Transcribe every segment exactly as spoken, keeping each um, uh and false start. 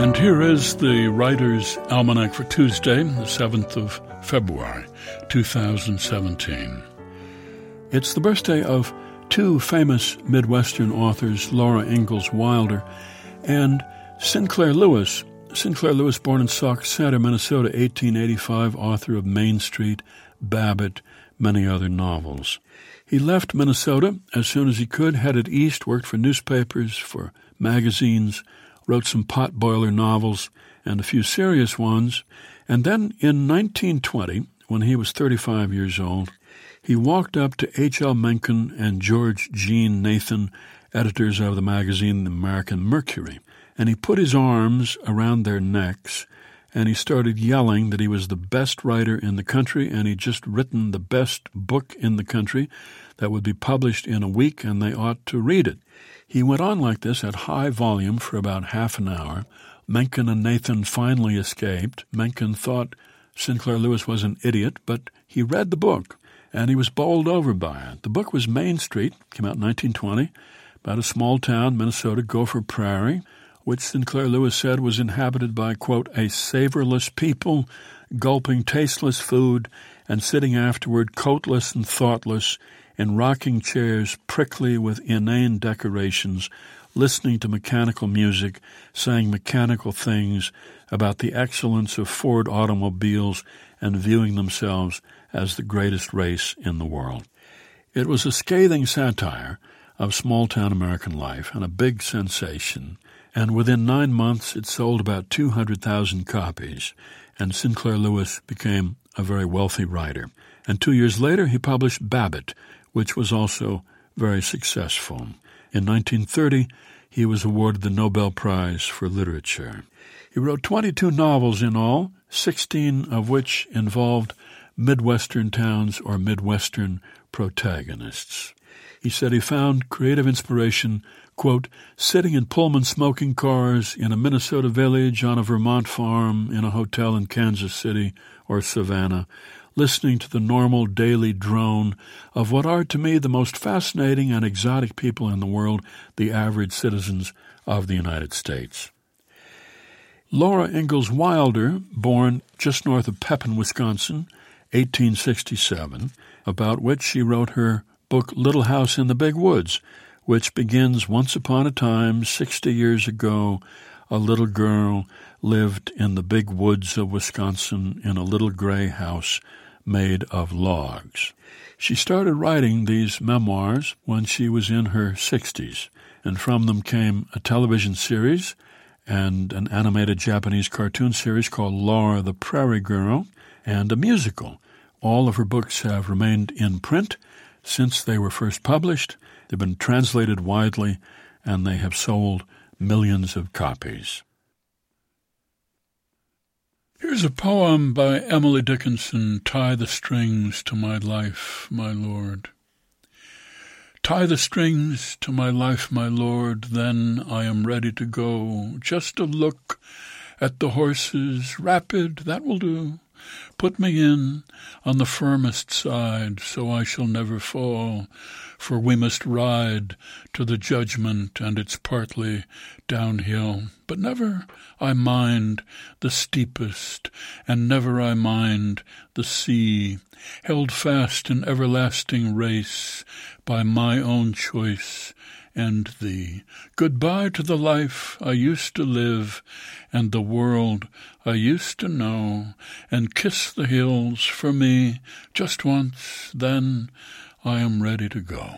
And here is the Writer's Almanac for Tuesday, the seventh of February, two thousand seventeen. It's the birthday of two famous Midwestern authors, Laura Ingalls Wilder and Sinclair Lewis. Sinclair Lewis, born in Sauk Center, Minnesota, eighteen eighty-five, author of Main Street, Babbitt, many other novels. He left Minnesota as soon as he could, headed east, worked for newspapers, for magazines, wrote some potboiler novels and a few serious ones, and then in nineteen twenty, when he was thirty-five years old, he walked up to H L Mencken and George Jean Nathan, editors of the magazine The American Mercury, and he put his arms around their necks and he started yelling that he was the best writer in the country and he'd just written the best book in the country that would be published in a week and they ought to read it. He went on like this at high volume for about half an hour. Mencken and Nathan finally escaped. Mencken thought Sinclair Lewis was an idiot, but he read the book, and he was bowled over by it. The book was Main Street, came out in nineteen twenty, about a small town, Minnesota, Gopher Prairie, which Sinclair Lewis said was inhabited by, quote, a savorless people, gulping tasteless food and sitting afterward coatless and thoughtless in rocking chairs prickly with inane decorations, listening to mechanical music, saying mechanical things about the excellence of Ford automobiles and viewing themselves as the greatest race in the world. It was a scathing satire of small-town American life and a big sensation, and within nine months it sold about two hundred thousand copies, and Sinclair Lewis became a very wealthy writer. And two years later he published Babbitt, which was also very successful. In nineteen thirty, he was awarded the Nobel Prize for Literature. He wrote twenty-two novels in all, sixteen of which involved Midwestern towns or Midwestern protagonists. He said he found creative inspiration, quote, sitting in Pullman smoking cars in a Minnesota village, on a Vermont farm, in a hotel in Kansas City or Savannah, listening to the normal daily drone of what are to me the most fascinating and exotic people in the world, the average citizens of the United States. Laura Ingalls Wilder, born just north of Pepin, Wisconsin, eighteen sixty-seven, about which she wrote her book Little House in the Big Woods, which begins once upon a time, sixty years ago, a little girl lived in the big woods of Wisconsin in a little gray house made of logs. She started writing these memoirs when she was in her sixties, and from them came a television series and an animated Japanese cartoon series called Laura the Prairie Girl, and a musical. All of her books have remained in print since they were first published. They've been translated widely, and they have sold millions of copies. Here's a poem by Emily Dickinson, Tie the Strings to My Life, My Lord. Tie the strings to my life, my Lord, then I am ready to go. Just a look at the horses, rapid, that will do. Put me in on the firmest side, so I shall never fall, for we must ride to the judgment, and it's partly downhill. But never I mind the steepest, and never I mind the sea, held fast in everlasting race by my own choice and thee. Goodbye to the life I used to live, and the world I used to know, and kiss the hills for me just once, then I am ready to go.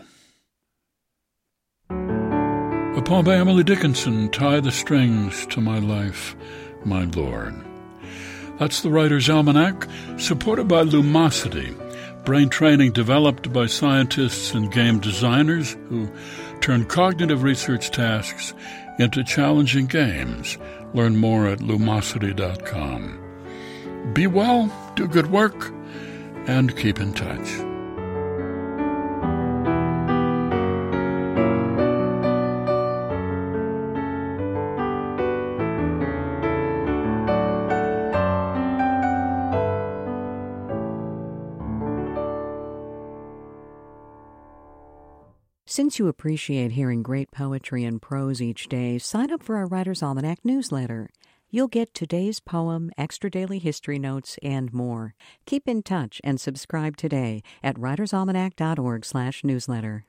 A poem by Emily Dickinson, Tie the Strings to My Life, My Lord. That's the Writer's Almanac, supported by Lumosity, brain training developed by scientists and game designers who turn cognitive research tasks into challenging games. Learn more at lumosity dot com. Be well, do good work, and keep in touch. Since you appreciate hearing great poetry and prose each day, sign up for our Writer's Almanac newsletter. You'll get today's poem, extra daily history notes, and more. Keep in touch and subscribe today at writersalmanac dot org slash newsletter.